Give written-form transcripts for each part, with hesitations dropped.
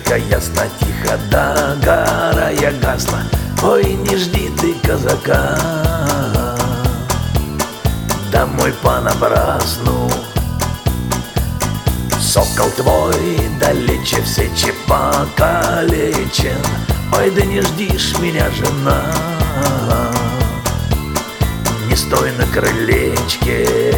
зорька ясна, тихо догорая гасла. Ой, не жди ты казака домой понапрасну. Сокол твой далече в сече покалечен. Ой, да не ждишь меня, жена, не стой на крылечке.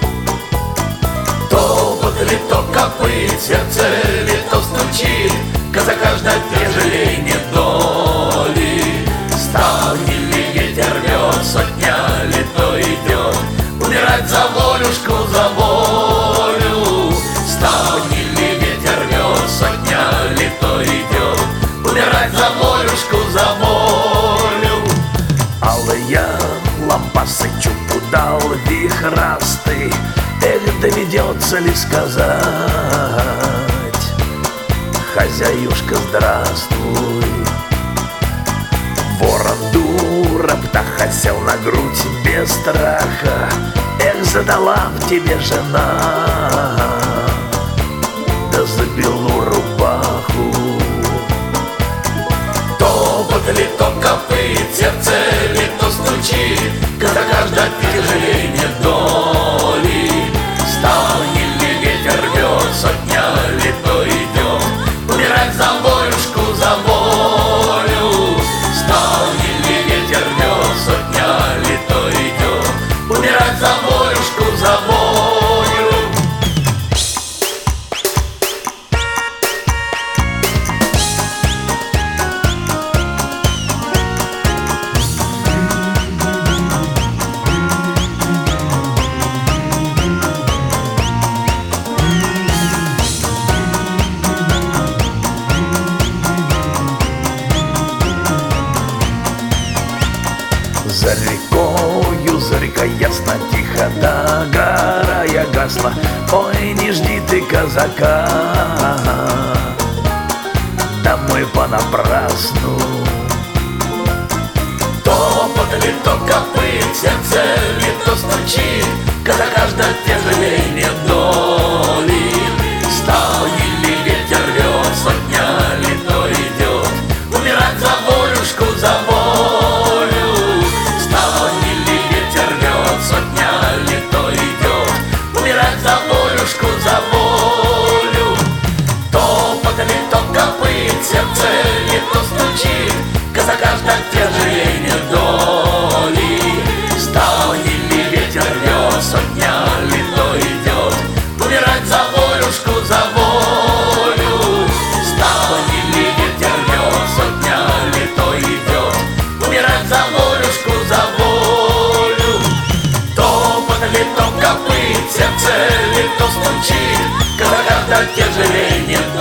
Топот ли то копыт, сердце ли то стучит, казака ждать не жалей нет доли. Ставни ли ветер рвет, сотня ли то идет, умирать за волюшку, за волю. Ставни ли ветер рвет, сотня ли то идет, умирать за волюшку, за волю. Алые лампасы чупу дал вихрастый. Эх, доведется ли сказать: хозяюшка, здравствуй. Ворон дура, птаха сел на грудь без страха. Эх, задала в тебе жена, да за белую рубаху. Топот ли то копыт, сердце ли то стучит, казака ждать тяжелей нет доли. Ставни ли ветер рвет, сотня ли то идет, умирать за волюшку, за волю. Ставни ли ветер рвет, сотня ли то идет, умирать за волюшку, за волю. За рекою зорька ясна, тихо догорая гасла. Ой, не жди ты казака домой понапрасну. Топот ли то копыт, сердце ли то стучит, казака ждать тяжелей нет доли. Ставни ли ветер рвет, сотня ли то идет, умирать за волюшку, за волю. Ставни ли ветер рвет, сотня ли то идет, умирать за волюшку, за волю. Топот ли то копыт, сердце ли то стучит, казака ждать тяжелей нет доли. Ставни ли ветер рвет, сотня ли то идет, умирать за волюшку, за волю. Ставни ли ветер рвет, сотня ли то идет, умирать за волюшку, за волю. Топот ли то копыт, сердце ли то стучит, казака ждать тяжелей нет